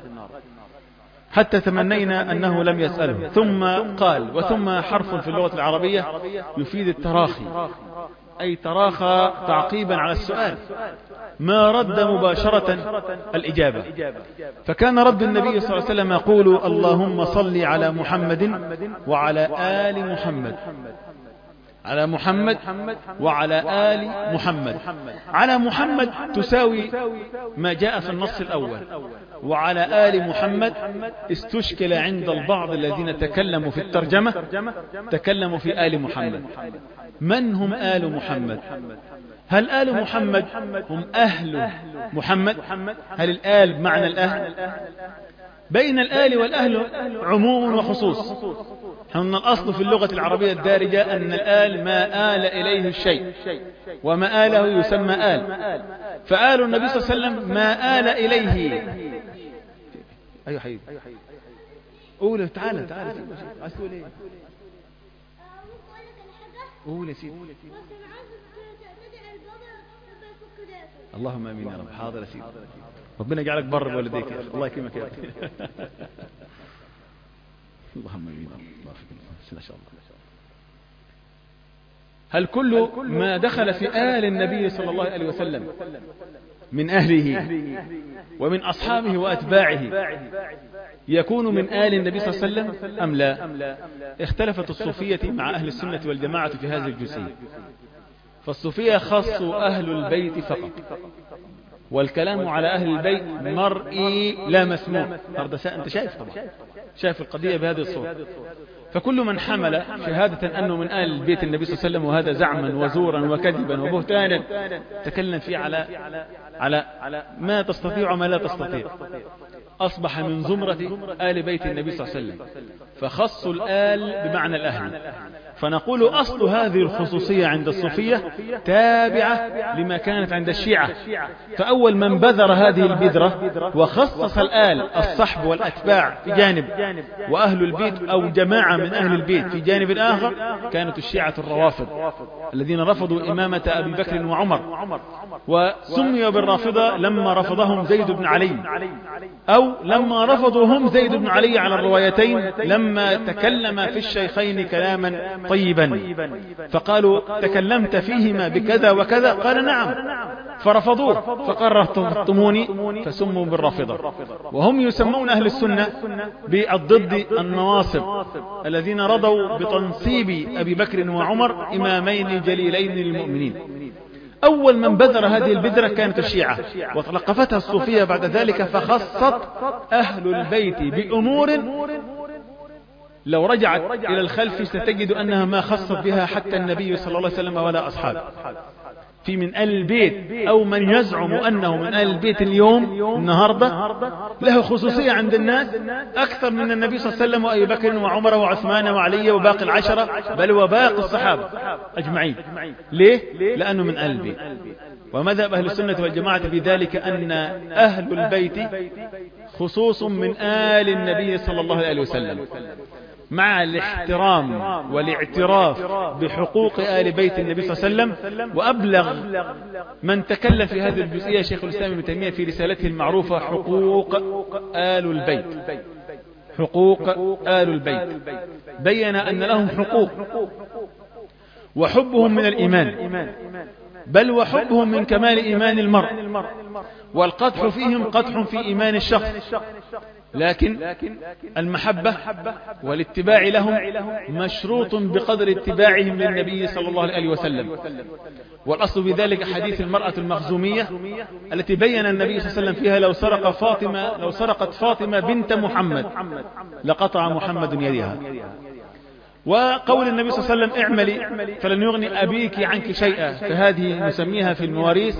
حتى تمنينا أنه لم يسأله. ثم قال وثم حرف في اللغة العربية يفيد التراخي، أي تراخى تعقيبا على السؤال، ما رد مباشرة الإجابة. فكان رد النبي صلى الله عليه وسلم يقول اللهم صل على محمد وعلى آل محمد، على محمد وعلى آل محمد. على محمد تساوي ما جاء في النص الأول، وعلى آل محمد استشكل عند البعض الذين تكلموا في الترجمة تكلموا في آل محمد. من هم آل محمد؟ هل آل محمد هم أهل محمد؟ هل الآل بمعنى الأهل؟ بين الآل والأهل عموم وخصوص. أن الأصل في اللغة العربية الدارجة أن الآل ما آل إليه الشيء، وما آله يسمى آل. فآل النبي صلى الله عليه وسلم ما آل إليه. أيوة حبيبي قول تعالى تعالى عايز تقول ايه؟ قول يا سيدي. اللهم امين يا رب. حاضر يا سيدي، ربنا يجعلك بر بوالديك يا اخي، الله يكرمك يا رب. اللهم امين الله فيك ان شاء الله. هل كل ما دخل في آل النبي صلى الله عليه وسلم من أهله ومن أصحابه وأتباعه يكون من آل النبي صلى الله عليه وسلم أم لا؟ اختلفت الصوفية مع أهل السنة والجماعة في هذه الجزئية. فالصوفية خصوا أهل البيت فقط، والكلام على أهل البيت مرئي لا مسموع. أنت شايف طبعا، شايف القضية بهذه الصورة. فكل من حمل شهادة أنه من آل بيت النبي صلى الله عليه وسلم، وهذا زعما وزورا وكذبا وبهتانا، تكلم فيه على على ما تستطيع وما لا تستطيع، أصبح من زمرة آل بيت النبي صلى الله عليه وسلم. فخصوا الآل بمعنى الأهل. فنقول أصل هذه الخصوصية عند الصوفية تابعة لما كانت عند الشيعة. فأول من بذر هذه البذرة وخصص الآل الصحب والأتباع في جانب، وأهل البيت أو جماعة من أهل البيت في جانب آخر، كانت الشيعة الروافض الذين رفضوا إمامة أبي بكر وعمر، وسميوا بالرافضة لما رفضهم زيد بن علي، أو لما رفضوا هم زيد بن علي على الروايتين لما تكلم في الشيخين كلاما طيبا، فقالوا تكلمت فيهما بكذا وكذا، قال نعم، فرفضوه فقررتموني فسموا بالرافضة. وهم يسمون أهل السنة بالضد النواصب الذين رضوا بتنصيب أبي بكر وعمر إمامين جليلين للمؤمنين. أول من بذر هذه البذرة كانت الشيعة، وتلقفتها الصوفية بعد ذلك، فخصت أهل البيت بأمور لو رجعت إلى الخلف ستجد أنها ما خصت بها حتى النبي صلى الله عليه وسلم ولا أصحابه. في من آل البيت أو من يزعم أنه من آل البيت اليوم النهاردة له خصوصية عند الناس أكثر من النبي صلى الله عليه وسلم وأبي بكر وعمر وعثمان وعلي وباقي العشرة، بل وباقي الصحابة أجمعين. ليه؟ لأنه من آل البيت. ومذهب أهل السنة والجماعة في ذلك أن أهل البيت خصوص من آل النبي صلى الله عليه وسلم. مع الاحترام والاعتراف بحقوق آل بيت النبي صلى الله عليه وسلم. وأبلغ من تكلم في هذه الجزئية شيخ الإسلام ابن تيمية في رسالته المعروفة حقوق آل البيت. حقوق آل البيت بين أن لهم حقوق، وحبهم من الإيمان، بل وحبهم من كمال إيمان المرء، والقدح فيهم قدح في إيمان الشخص، لكن المحبة والاتباع لهم مشروط بقدر اتباعهم للنبي صلى الله عليه وسلم. والأصل بذلك حديث المرأة المخزومية التي بين النبي صلى الله عليه وسلم فيها لو سرق فاطمة لو سرقت فاطمة بنت محمد لقطع محمد يدها. وقول النبي صلى الله عليه وسلم اعملي فلن يغني أبيك عنك شيئا، فهذه نسميها في المواريث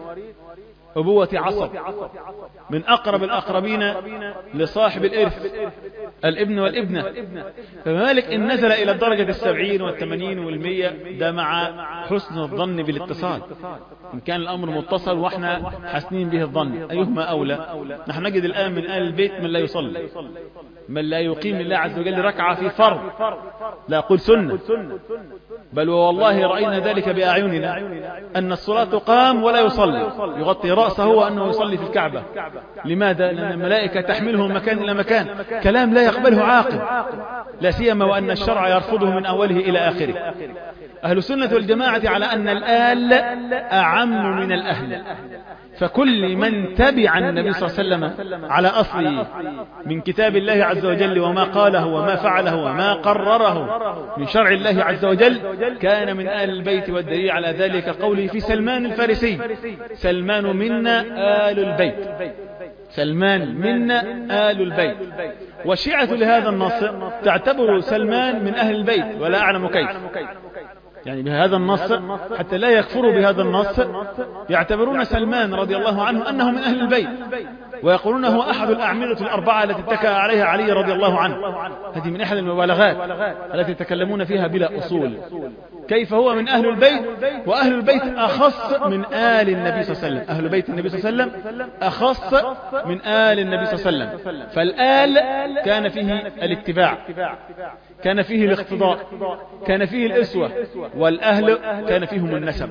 أبوة عصب، من أقرب الأقربين لصاحب الإرث الابن والابنة. فمالك إن نزل إلى الدرجة السبعين والثمانين والمية ده مع حسن الظن بالاتصال. إن كان الأمر متصل وإحنا حسنين به الظن أيهما أولى؟ نحن نجد الآن من آل البيت من لا يصلي، من لا يقيم الله عز وجل ركعة في فرض، لا أقول سنة، بل والله رأينا ذلك بأعيننا أن الصلاة قام ولا يصلي، يغطي رأسه وأنه يصلي في الكعبة. لماذا؟ لأن الملائكة تحمله مكان إلى مكان، كلام لا يقبله عاقل، لا سيما وأن الشرع يرفضه من أوله إلى آخره. أهل السنة والجماعة على أن الآل أعم من الأهل، فكل من تبع النبي صلى الله عليه وسلم على أصله من كتاب الله عز وجل وما قاله وما فعله وما قرره من شرع الله عز وجل كان من آل البيت. والدليل على ذلك قوله في سلمان الفارسي: سلمان منا آل البيت، سلمان منا آل البيت. والشيعة لهذا النص تعتبر سلمان من أهل البيت ولا أعلم كيف، يعني بهذا النص حتى لا يكفروا بهذا النص يعتبرون سلمان رضي الله عنه أنه من أهل البيت، ويقولون هو أحد الأعمدة الأربعة التي اتكأ عليها علي رضي الله عنه. هذه من أحد المبالغات التي يتكلمون فيها بلا أصول. كيف هو من أهل البيت وأهل البيت أخص من آل النبي صلى الله عليه وسلم؟ أهل بيت النبي صلى الله عليه وسلم أخص من آل النبي صلى الله عليه وسلم. فالآل كان فيه الاتباع، كان فيه الاقتضاء، كان فيه الأسوة، والأهل كان فيهم النسب.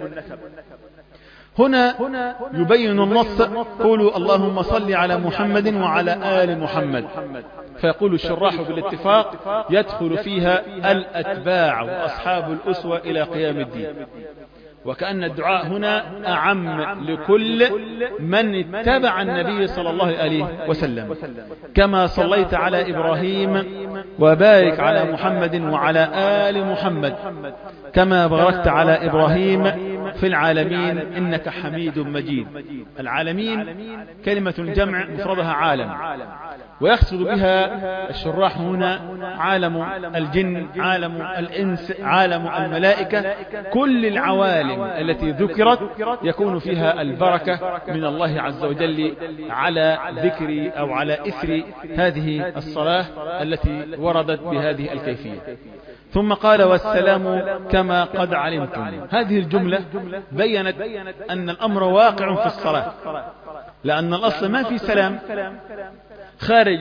هنا يبين النص: قولوا اللهم صل على محمد وعلى آل محمد. فيقول الشراح بالاتفاق يدخل فيها الأتباع وأصحاب الأسوة إلى قيام الدين. وكأن الدعاء هنا أعم لكل من اتبع النبي صلى الله عليه وسلم. كما صليت على إبراهيم وبارك على محمد وعلى آل محمد كما باركت على إبراهيم في العالمين إنك حميد مجيد. العالمين كلمة جمع مفردها عالم، ويقصد بها الشراح هنا عالم الجن، عالم الإنس، عالم الملائكة، كل العوالم التي ذكرت يكون فيها البركة من الله عز وجل على ذكر أو على إثر هذه الصلاة التي وردت بهذه الكيفية. ثم قال: والسلام كما قد علمتم. هذه الجملة بيّنت أن الأمر واقع في الصلاة، لأن الأصل ما في سلام خارج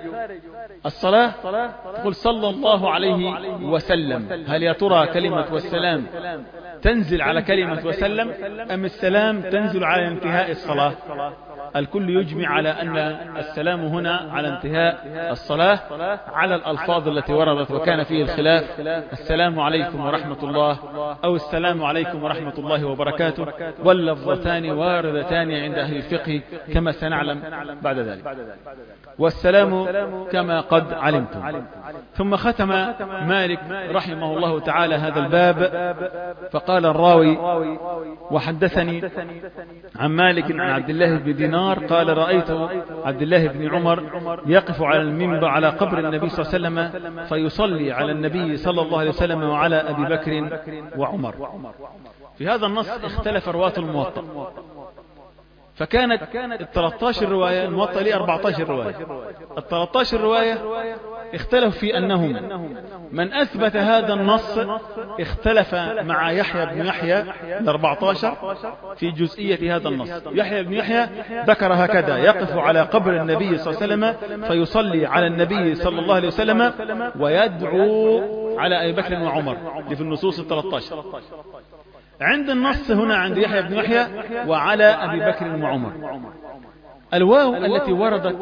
الصلاة تقول صلى الله عليه وسلم. هل يا ترى كلمة والسلام تنزل على كلمة وسلم أم السلام تنزل على انتهاء الصلاة؟ الكل يجمع على أن السلام هنا على انتهاء الصلاة على الألفاظ التي وردت، وكان فيه الخلاف: السلام عليكم ورحمة الله أو السلام عليكم ورحمة الله وبركاته، واللفظتان واردتان عند أهل الفقه كما سنعلم بعد ذلك. والسلام كما قد علمتم. ثم ختم مالك رحمه الله تعالى هذا الباب فقال الراوي: وحدثني عن مالك عن عبد الله بن دينار قال: رأيت عبد الله بن عمر يقف على المنبر على قبر النبي صلى الله عليه وسلم فيصلي على النبي صلى الله عليه وسلم وعلى أبي بكر وعمر. في هذا النص اختلف رواة الموطأ، فكانت ال ثلاث عشرة رواية، الموطأ ليه أربعة عشر رواية. ال ثلاث عشرة رواية اختلف في أنهم من أثبت هذا النص اختلف مع يحيى بن يحيى ال أربعة عشر في جزئية هذا النص. يحيى بن يحيى ذكر هكذا: يقف على قبر النبي صلى الله عليه وسلم فيصلي على النبي صلى الله عليه وسلم ويدعو على أبي بكر وعمر، في النصوص ال ثلاث عشر. عند النص هنا عند يحيى بن يحيى وعلى أبي بكر وعمر. الواو التي وردت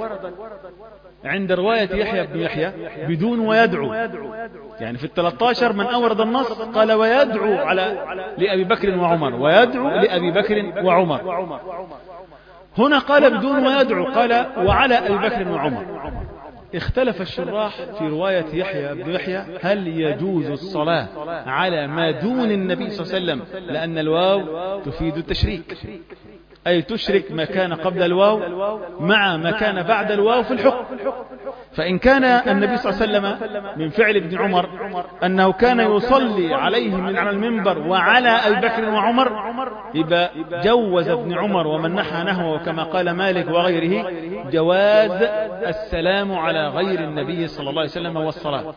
عند رواية يحيى بن يحيى بدون ويدعو، يعني في الثلاث عشر من أورد النص قال ويدعو على لأبي بكر وعمر، ويدعو لأبي بكر وعمر. هنا قال بدون ويدعو، قال وعلى أبي بكر وعمر. اختلف الشراح في رواية يحيى بن يحيى هل يجوز الصلاة على ما دون النبي صلى الله عليه وسلم، لأن الواو تفيد التشريك، أي تشرك ما كان قبل الواو مع ما كان بعد الواو في الحكم. فإن كان النبي صلى الله عليه وسلم من فعل ابن عمر أنه كان يصلي عليه من على المنبر وعلى أبي بكر وعمر، يبقى جوز ابن عمر ومن نحى نحوه كما قال مالك وغيره جواز السلام على غير النبي صلى الله عليه وسلم والصلاة.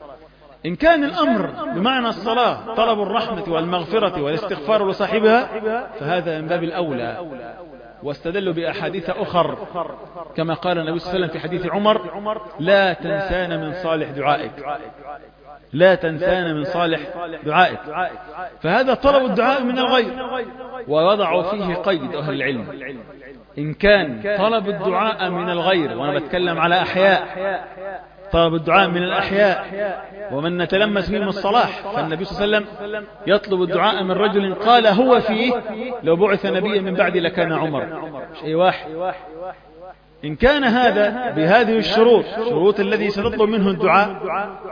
إن كان الأمر بمعنى الصلاة طلب الرحمة والمغفرة والاستغفار لصاحبها فهذا من باب الأولى، واستدلوا بأحاديث أخر كما قال النبي صلى الله عليه وسلم في حديث عمر: لا تنسان من صالح دعائك، لا تنسان من صالح دعائك. فهذا طلب الدعاء من الغير، ووضعوا فيه قيد أهل العلم: إن كان طلب الدعاء من الغير، وأنا بتكلم على أحياء، طلب الدعاء من الأحياء ومن نتلمس فيهم الصلاح، فالنبي صلى الله عليه وسلم يطلب الدعاء من رجل قال هو فيه لو بعث نبيا من بعد لكان عمر، مش أي واحد. إن كان هذا بهذه الشروط، شروط الذي ستطلب منه الدعاء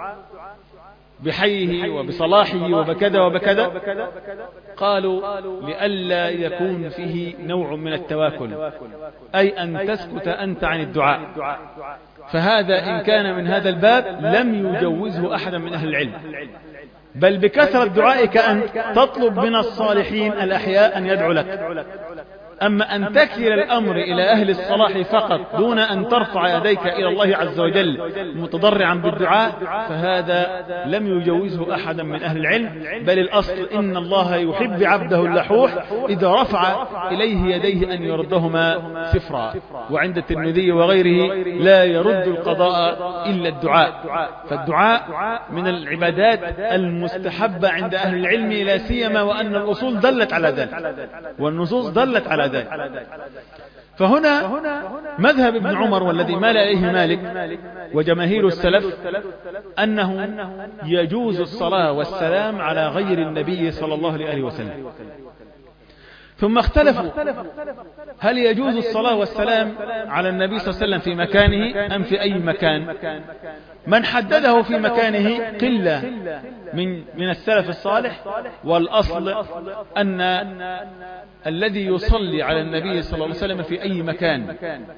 بحيه وبصلاحه وبكذا وبكذا، قالوا لئلا يكون فيه نوع من التواكل، أي أن تسكت أنت عن الدعاء. فهذا إن كان من هذا الباب لم يجوزه أحد من أهل العلم، بل بكثرة دعائك أن تطلب من الصالحين الأحياء أن يدعو لك. أما أن تكل الأمر إلى أهل الصلاح فقط دون أن ترفع يديك إلى الله عز وجل متضرعا بالدعاء، فهذا لم يجوزه أحدا من أهل العلم، بل الأصل إن الله يحب عبده اللحوح إذا رفع إليه يديه أن يردهما سفرا. وعند الترمذي وغيره لا يرد القضاء إلا الدعاء. فالدعاء من العبادات المستحبة عند أهل العلم، لا سيما وأن الأصول دلت على ذلك والنصوص دلت على ذلك. فهنا مذهب ابن عمر والذي مال إليه مالك وجماهير السلف أنه يجوز الصلاة والسلام على غير النبي صلى الله عليه وسلم. ثم اختلفوا هل يجوز الصلاة والسلام على النبي صلى الله عليه وسلم في مكانه أم في أي مكان. من حدده في مكانه قلة من من السلف الصالح، والأصل أن الذي يصلي على النبي صلى الله عليه وسلم في أي مكان.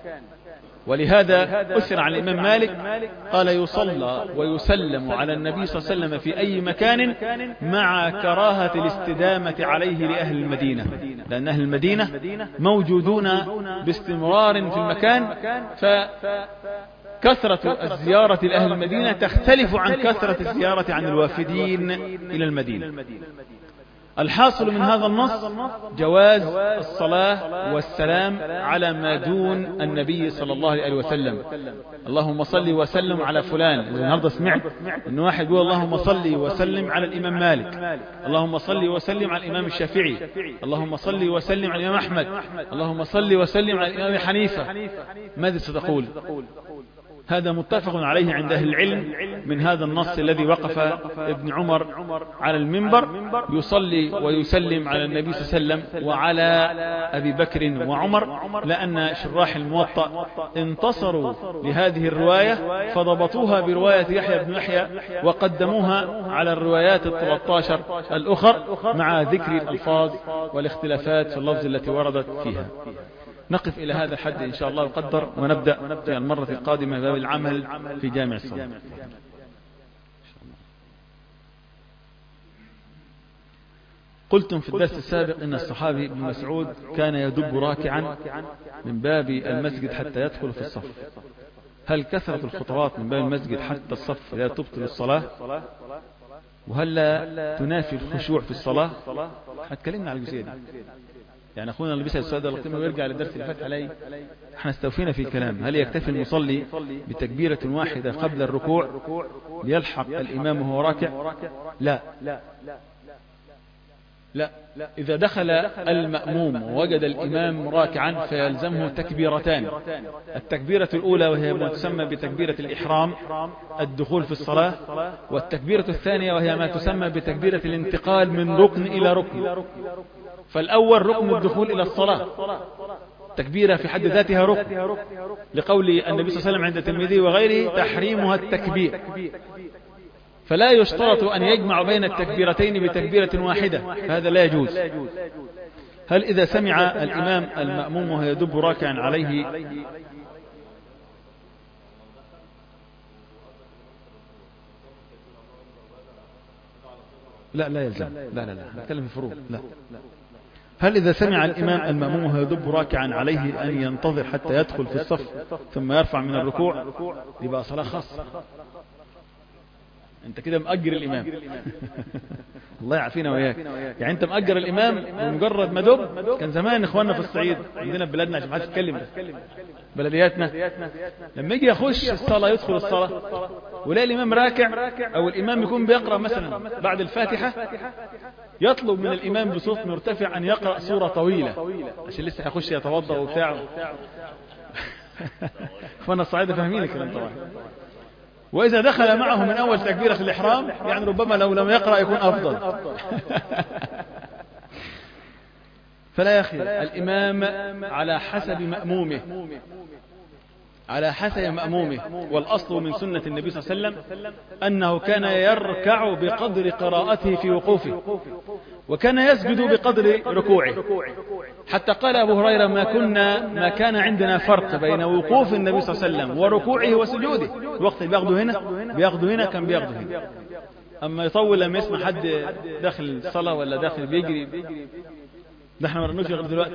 ولهذا أثر عن الإمام مالك قال يصلى ويسلم على النبي صلى الله عليه وسلم في أي مكان مع كراهة الاستدامة عليه لأهل المدينة، لأن أهل المدينة موجودون باستمرار في المكان، فكثرة الزيارة لأهل المدينة تختلف عن كثرة الزيارة عن الوافدين إلى المدينة. الحاصل من هذا النص جواز الصلاة والسلام على ما دون النبي صلى الله عليه وسلم. اللهم صل وسلم على فلان. النهارده سمعت ان واحد يقول اللهم صل وسلم على الإمام مالك، اللهم صل وسلم على الإمام الشافعي، اللهم صل وسلم على الإمام أحمد، اللهم صل وسلم على الإمام حنيفة. ماذا ستقول؟ هذا متفق عليه عند أهل العلم من هذا النص الذي وقف ابن عمر على المنبر يصلي ويسلم على النبي صلى الله عليه وسلم وعلى أبي بكر وعمر، لأن شراح الموطأ انتصروا لهذه الرواية فضبطوها برواية يحيى بن يحيى وقدموها على الروايات الثلاث عشر الأخر مع ذكر الألفاظ والاختلافات في اللفظ التي وردت فيها. نقف إلى هذا الحد إن شاء الله وقدر، ونبدأ في المرة القادمة باب العمل في جامع الصلاة. قلتم في الدرس السابق إن الصحابي ابن مسعود كان يدب راكعا من باب المسجد حتى يدخل في الصف. هل كثرة الخطوات من باب المسجد حتى الصف لا تبطل الصلاة؟ وهل لا تنافي الخشوع في الصلاة؟ هتكلمنا على الجزئية دي. يعني أخونا اللي بيسأل السؤال ده القيمة ويرجع للدرس اللي فات عليه، احنا استوفينا في الكلام. هل يكتفي المصلي بتكبيرة واحدة قبل الركوع ليلحق الإمام وهو راكع؟ لا لا إذا دخل المأموم ووجد الإمام راكعا فيلزمه تكبيرتان. التكبيرة الأولى وهي ما تسمى بتكبيرة الإحرام، الدخول في الصلاة، والتكبيرة الثانية وهي ما تسمى بتكبيرة الانتقال من ركن إلى ركن. فالأول ركن الدخول إلى الصلاة، تكبيرة في حد ذاتها ركن، لقول النبي صلى الله عليه وسلم عند الترمذي وغيره تحريمها التكبير، فلا يشترط أن يجمع بين التكبيرتين بتكبيرة واحدة، فهذا لا يجوز. هل إذا سمع الإمام المأموم وهو يدب راكعا عليه لا لا يلزم، لا لا لا نتكلم في فروض. لا هل إذا سمع الإمام المأموم وهو يدب راكعا عليه أن ينتظر حتى يدخل في الصف ثم يرفع من الركوع؟ يبقى صلاة خاصة، انت كده مأجر الإمام. الله يعافينا وإياك. يعني انت مأجر الإمام بمجرد ما دب. كان زمان اخواننا في الصعيد عندنا في بلادنا عشان ما حدش يتكلم بلدياتنا، لما يجي يخش الصلاة يدخل الصلاة ولا الإمام راكع أو الإمام يكون بيقرأ مثلا بعد الفاتحة، يطلب من الإمام بصوت مرتفع أن يقرأ سورة طويلة عشان لسه هيخش يتوضأ وبتاع. اخواننا الصعيدة فاهمين الكلام طبعا. وإذا دخل معه من أول تكبيرة الإحرام يعني ربما لو لم يقرأ يكون أفضل. فلا يخير الإمام على حسب مأمومه، على حسب مأمومه. والأصل من سنة النبي صلى الله عليه وسلم أنه كان يركع بقدر قراءته في وقوفه، وكان يسجد بقدر ركوعه. حتى قال أبو هريرة ما كنا ما كان عندنا فرق بين وقوف النبي صلى الله عليه وسلم وركوعه وسجوده. الوقت اللي بياخده هنا بياخده هنا كان بياخده هنا. أما يطول لما يسمع حد داخل الصلاة ولا داخل بيجري، ده احنا ما رنوش غير دلوقتي.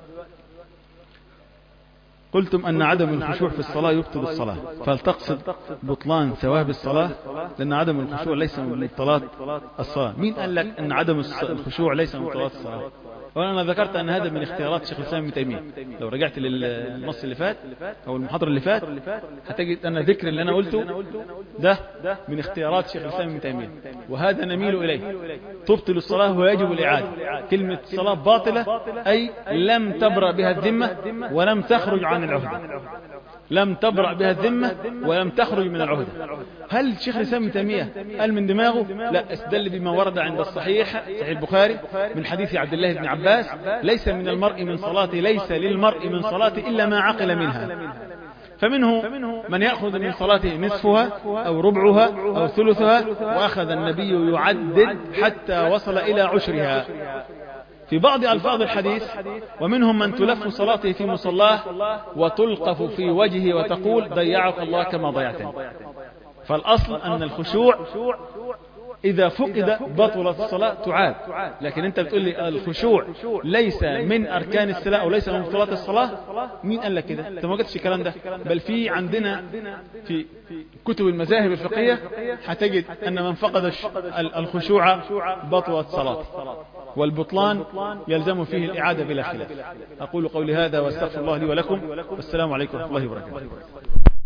قلتم أن عدم الخشوع في الصلاة يبطل الصلاة، فهل تقصد بطلان ثواب الصلاة؟ لأن عدم الخشوع ليس من مبطلات الصلاة. مين قال لك أن عدم الخشوع ليس من مبطلات الصلاة؟ وأنا ذكرت أن هذا من اختيارات شيخ الإسلام ابن تيمية. لو رجعت للنص اللي فات أو المحاضرة اللي فات هتجد أن الذكر اللي أنا قلته ده من اختيارات شيخ الإسلام ابن تيمية، وهذا نميل إليه. تبطل الصلاة ويجب الإعادة. كلمة صلاة باطلة أي لم تبرأ بها الذمة ولم تخرج عن العهدة، لم تبرأ بها الذمة ولم تخرج من العهدة. هل شيخ الإسلام ابن تيمية قال من دماغه؟ لا، استدل بما ورد عند الصحيح صحيح البخاري من حديث عبد الله بن عباس ليس من المرء من صلاته ليس للمرء من صلاته إلا ما عقل منها. فمنه من يأخذ من صلاته نصفها أو ربعها أو ثلثها، وأخذ النبي يعدد حتى وصل إلى عشرها في بعض ألفاظ الحديث. ومنهم من تلف صلاته في مصلاه وتلقف في وجهه وتقول ضيعك الله كما ضيعتني. فالأصل أن الخشوع إذا فقد بطلت الصلاة تعاد. لكن أنت بتقول لي الخشوع ليس من أركان الصلاة أو ليس من بطلات الصلاة، مين قال لك كده؟ أنت ما قلتش الكلام ده. بل في عندنا في كتب المذاهب الفقهية هتجد أن من فقد الخشوع بطلت صلاته، والبطلان يلزم فيه الإعادة بلا خلاف. أقول قولي هذا واستغفر الله لي ولكم، والسلام عليكم ورحمة الله وبركاته.